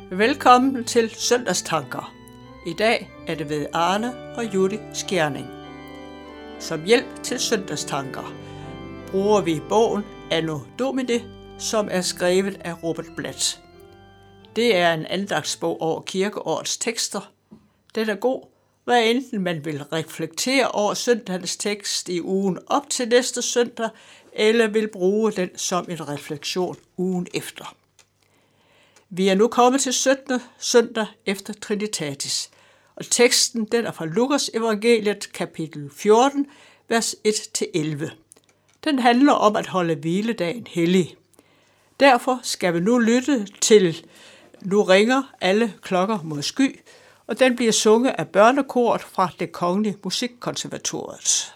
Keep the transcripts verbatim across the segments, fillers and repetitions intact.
Velkommen til Søndagstanker. I dag er det ved Arne og Judy Skjerning. Som hjælp til Søndagstanker bruger vi bogen Anno Domini, som er skrevet af Robert Blatt. Det er en andagtsbog over kirkeårets tekster. Den er god, hvad enten man vil reflektere over søndagens tekst i ugen op til næste søndag, eller vil bruge den som en refleksion ugen efter. Vi er nu kommet til syttende søndag efter Trinitatis, og teksten den er fra Lukas evangeliet kapitel fjorten, vers et til elleve. Den handler om at holde hviledagen hellig. Derfor skal vi nu lytte til Nu ringer alle klokker mod sky, og den bliver sunget af børnekoret fra Det Kongelige Musikkonservatoriet.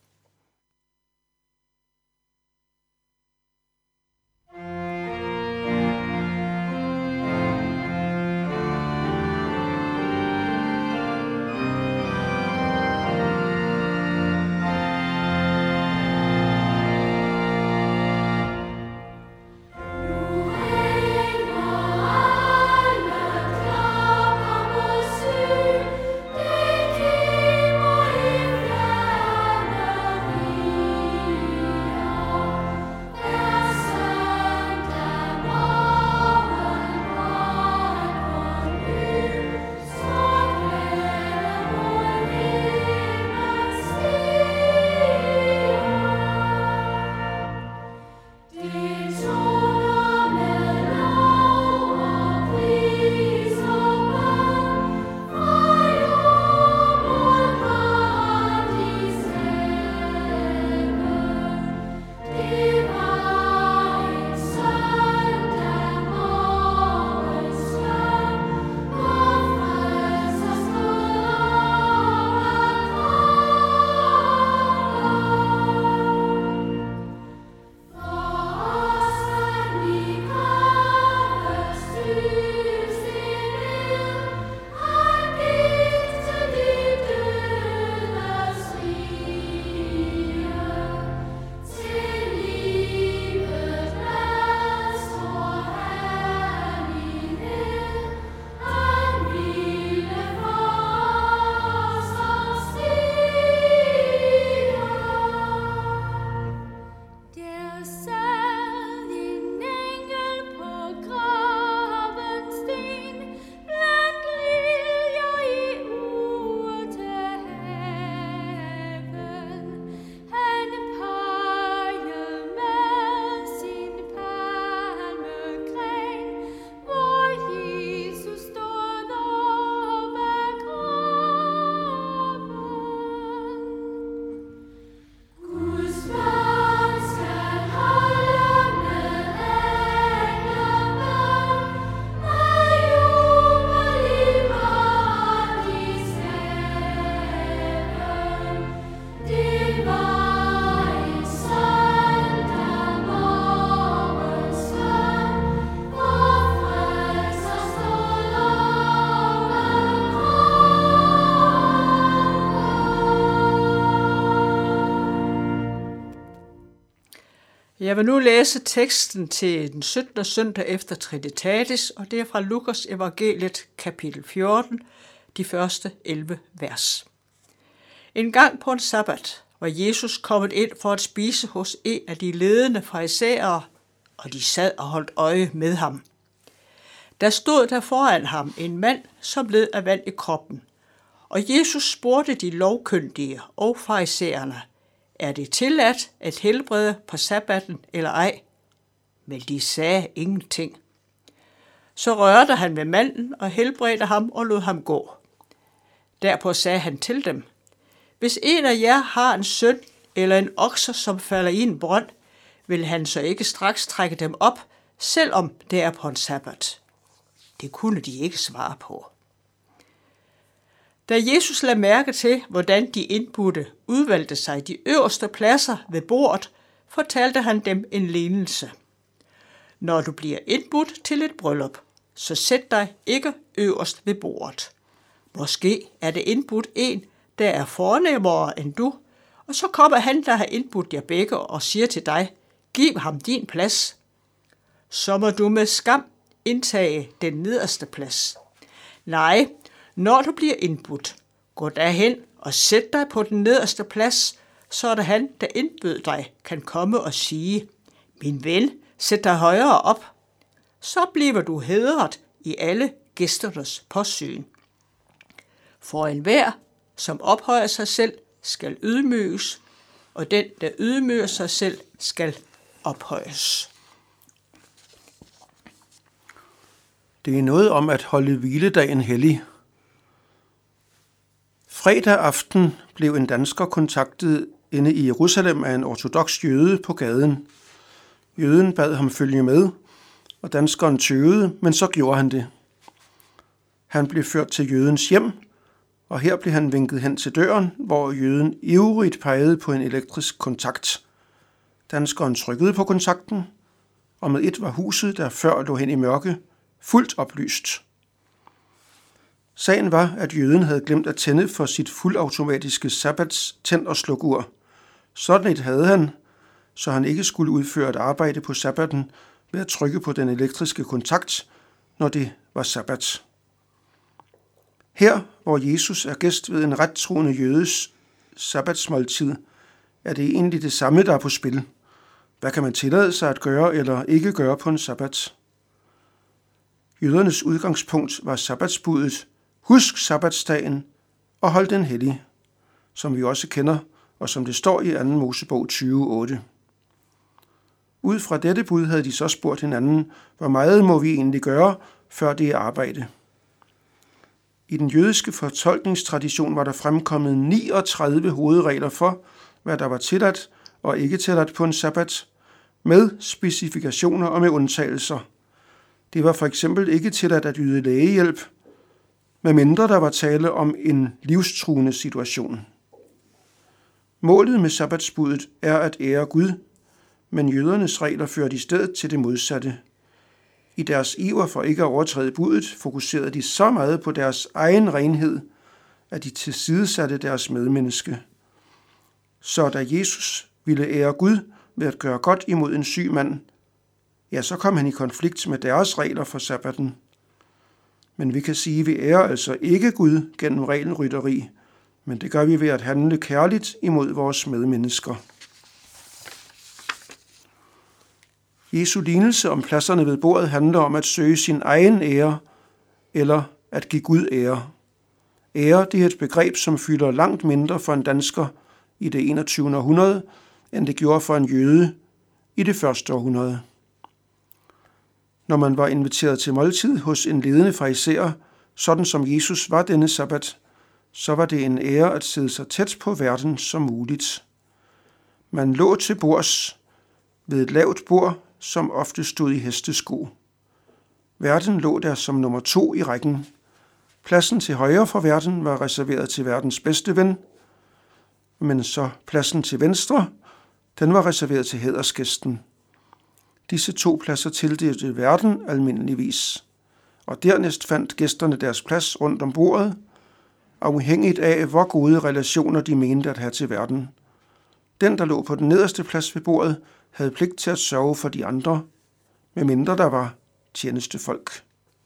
Jeg vil nu læse teksten til den syttende søndag efter Trinitatis, og det er fra Lukas evangeliet kapitel fjorten, de første elleve vers. En gang på en sabbat var Jesus kommet ind for at spise hos en af de ledende farisæere, og de sad og holdt øje med ham. Der stod der foran ham en mand, som led af vand i kroppen, og Jesus spurgte de lovkyndige og farisæerne: Er det tilladt at helbrede på sabbaten eller ej? Men de sagde ingenting. Så rørte han ved manden og helbredte ham og lod ham gå. Derpå sagde han til dem: Hvis en af jer har en søn eller en okse, som falder i en brønd, vil han så ikke straks trække dem op, selvom det er på en sabbat? Det kunne de ikke svare på. Da Jesus lagde mærke til, hvordan de indbudte udvalgte sig de øverste pladser ved bordet, fortalte han dem en lignelse. Når du bliver indbudt til et bryllup, så sæt dig ikke øverst ved bordet. Måske er det indbudt en, der er fornemmere end du, og så kommer han, der har indbudt jer begge, og siger til dig: Giv ham din plads. Så må du med skam indtage den nederste plads. Nej, når du bliver indbudt, gå derhen og sæt dig på den nederste plads, så er det han, der indbød dig, kan komme og sige, min ven, sæt dig højere op. Så bliver du hædret i alle gæsternes påsyn. For enhver, som ophøjer sig selv, skal ydmyges, og den, der ydmyger sig selv, skal ophøjes. Det er noget om at holde hviledagen hellig. Fredag aften blev en dansker kontaktet inde i Jerusalem af en ortodoks jøde på gaden. Jøden bad ham følge med, og danskeren tøvede, men så gjorde han det. Han blev ført til jødens hjem, og her blev han vinket hen til døren, hvor jøden ivrigt pegede på en elektrisk kontakt. Danskeren trykkede på kontakten, og med et var huset, der før lå hen i mørke, fuldt oplyst. Sagen var, at jøden havde glemt at tænde for sit fuldautomatiske sabbats tænd- og slukur. Sådan et havde han, så han ikke skulle udføre et arbejde på sabbaten ved at trykke på den elektriske kontakt, når det var sabbat. Her, hvor Jesus er gæst ved en rettroende jødes sabbatsmåltid, er det egentlig det samme, der er på spil. Hvad kan man tillade sig at gøre eller ikke gøre på en sabbat? Jødernes udgangspunkt var sabbatsbuddet, husk sabbatsdagen og hold den hellig, som vi også kender, og som det står i anden Mosebog tyve otte. Ud fra dette bud havde de så spurgt hinanden, hvor meget må vi egentlig gøre, før det er arbejde. I den jødiske fortolkningstradition var der fremkommet niogtredive hovedregler for, hvad der var tilladt og ikke tilladt på en sabbat, med specifikationer og med undtagelser. Det var for eksempel ikke tilladt at yde lægehjælp, medmindre der var tale om en livstruende situation. Målet med sabbatsbuddet er at ære Gud, men jødernes regler førte i stedet til det modsatte. I deres iver for ikke at overtræde budet fokuserede de så meget på deres egen renhed, at de tilsidesatte deres medmenneske. Så da Jesus ville ære Gud ved at gøre godt imod en syg mand, ja, så kom han i konflikt med deres regler for sabbaten. Men vi kan sige, at vi ærer altså ikke Gud gennem regelrytteri, men det gør vi ved at handle kærligt imod vores medmennesker. Jesu lignelse om pladserne ved bordet handler om at søge sin egen ære, eller at give Gud ære. Ære, det er et begreb, som fylder langt mindre for en dansker i det enogtyvende århundrede, end det gjorde for en jøde i det første århundrede. Når man var inviteret til måltid hos en ledende farisæer, sådan som Jesus var denne sabbat, så var det en ære at sidde så tæt på verden som muligt. Man lå til bords ved et lavt bord, som ofte stod i hestesko. Verden lå der som nummer to i rækken. Pladsen til højre for verden var reserveret til verdens bedste ven, men så pladsen til venstre, den var reserveret til hædersgæsten. Disse to pladser tildelte verden almindeligvis, og dernæst fandt gæsterne deres plads rundt om bordet, afhængigt af, hvor gode relationer de mente at have til verden. Den, der lå på den nederste plads ved bordet, havde pligt til at sørge for de andre, medmindre der var tjenestefolk.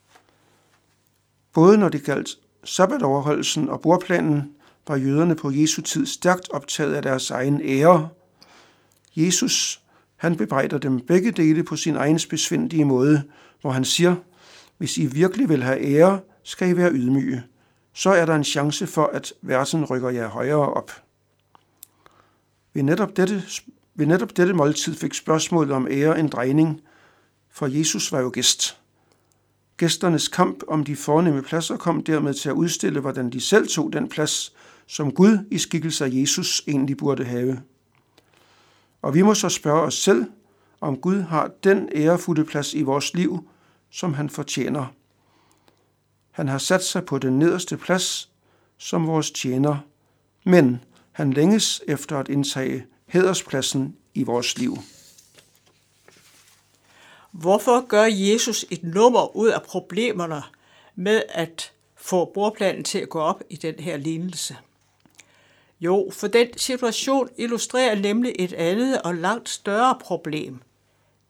Både når det galt sabbatoverholdelsen og bordplanen, var jøderne på Jesu tid stærkt optaget af deres egen ære. Jesus, han bebrejder dem begge dele på sin egen besvindelige måde, hvor han siger, hvis I virkelig vil have ære, skal I være ydmyge. Så er der en chance for, at verden rykker jer højere op. Ved netop dette, ved netop dette måltid fik spørgsmålet om ære en drejning, for Jesus var jo gæst. Gæsternes kamp om de fornemme pladser kom dermed til at udstille, hvordan de selv tog den plads, som Gud i skikkelse af Jesus egentlig burde have. Og vi må så spørge os selv, om Gud har den ærefulde plads i vores liv, som han fortjener. Han har sat sig på den nederste plads som vores tjener, men han længes efter at indtage hæderspladsen i vores liv. Hvorfor gør Jesus et nummer ud af problemerne med at få bordplanen til at gå op i den her lignelse? Jo, for den situation illustrerer nemlig et andet og langt større problem.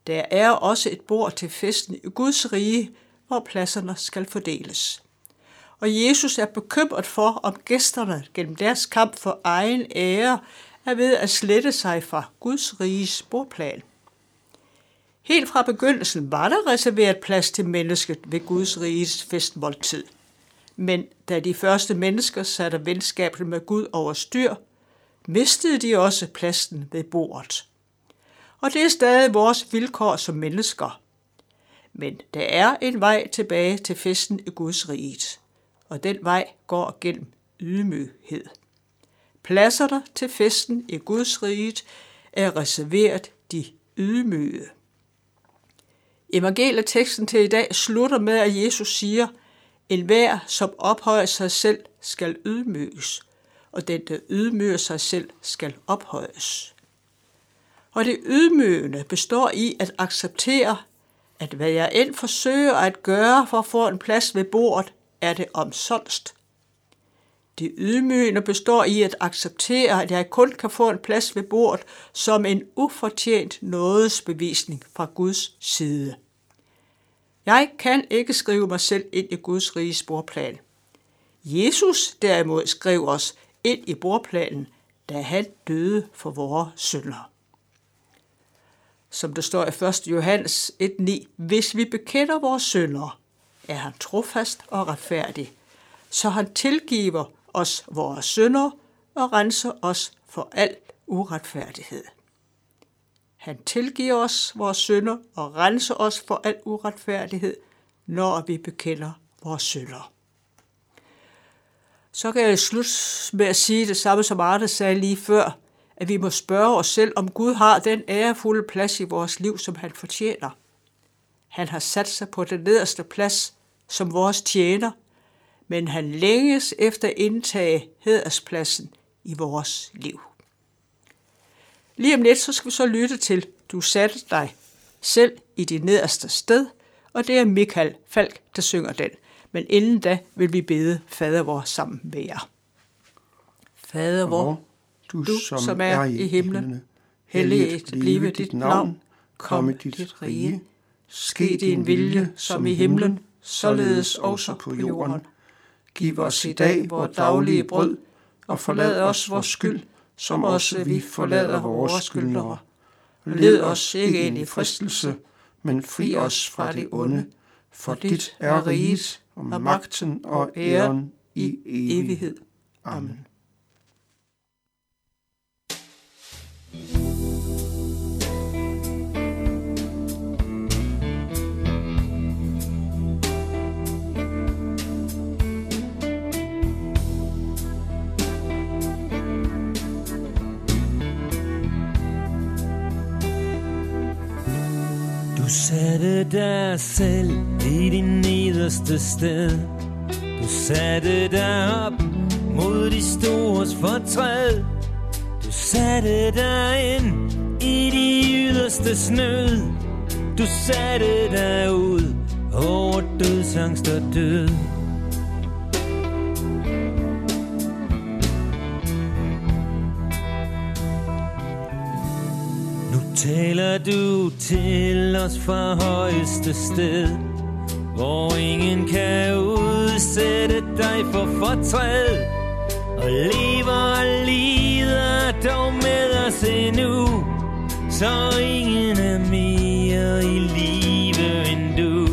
Der er også et bord til festen i Guds rige, hvor pladserne skal fordeles. Og Jesus er bekymret for, om gæsterne gennem deres kamp for egen ære er ved at slette sig fra Guds riges bordplan. Helt fra begyndelsen var der reserveret plads til mennesket ved Guds riges festmåltid. Men da de første mennesker satte venskabet med Gud over styr, mistede de også pladsen ved bordet. Og det er stadig vores vilkår som mennesker. Men der er en vej tilbage til festen i Guds riget, og den vej går gennem ydmyghed. Pladserne til festen i Guds riget er reserveret de ydmyge. Evangelieteksten til i dag slutter med, at Jesus siger, enhver, som ophøjer sig selv, skal ydmyges, og den, der ydmyger sig selv, skal ophøjes. Og det ydmygende består i at acceptere, at hvad jeg end forsøger at gøre for at få en plads ved bordet, er det omsonst. Det ydmygende består i at acceptere, at jeg kun kan få en plads ved bordet som en ufortjent nådesbevisning fra Guds side. Jeg kan ikke skrive mig selv ind i Guds riges bordplan. Jesus derimod skrev os ind i bordplanen, da han døde for vores synder. Som der står i første Johannes et ni, hvis vi bekender vores synder, er han trofast og retfærdig, så han tilgiver os vores synder og renser os for al uretfærdighed. Han tilgiver os vores synder og renser os for al uretfærdighed, når vi bekender vores synder. Så kan jeg slutte med at sige det samme, som Arne sagde lige før, at vi må spørge os selv, om Gud har den ærefulde plads i vores liv, som han fortjener. Han har sat sig på den nederste plads som vores tjener, men han længes efter at indtage hæderspladsen i vores liv. Lige om lidt, så skal vi så lytte til, du satte dig selv i dit nederste sted, og det er Michael Falk, der synger den. Men inden da vil vi bede Fader vor sammen med jer. Fader vor, du, du som, som er i himlen, helliget blive dit navn, komme dit rige, ske din vilje som i himlen, således også på jorden. Giv os i dag vores daglige brød, og forlad os vores skyld, som også vi forlader vores skyldnere. Led os ikke ind i fristelse, men fri os fra det onde, for dit er riget, og magten og æren i evighed. Amen. Du satte dig selv i din nederste sted. Du satte dig op mod de stores fortræd. Du satte dig ind i de yderste snød. Du satte dig ud over dødsangst og død. Taler du til os fra højeste sted, hvor ingen kan udsætte dig for fortræd, og lever og lider dog med os endnu, så ingen er mere i live end du.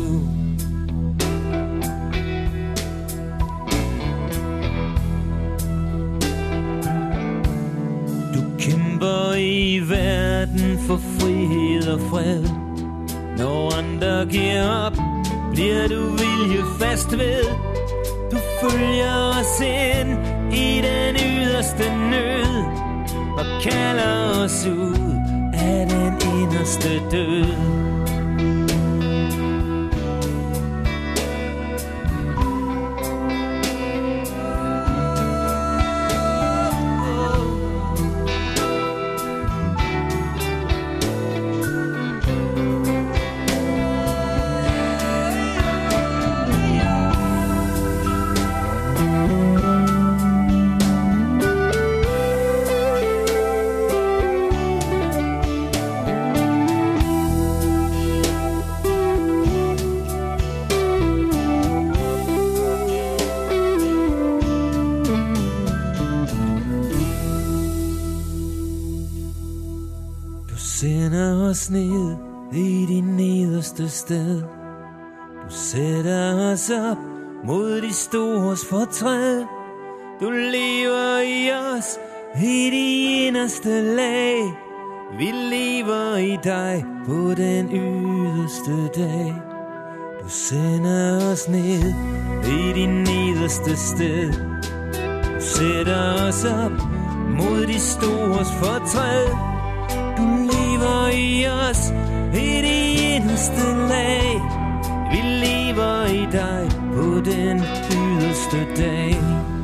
Du kæmper i verden for frihed og fred. Når andre giver op, bliver du viljefast ved. Du følger os ind i den yderste nød, og kalder os ud af den inderste død. os ned i de nederste sted. Du sætter os op mod de stores fortræd. Du lever i os i de inderste lag. Vi lever i dig på den yderste dag. Du sender os ned i de nederste sted. Du sætter os op mod de stores fortræd. Du lever i os i de inderste lag. Vi lever i dig på den yderste dag.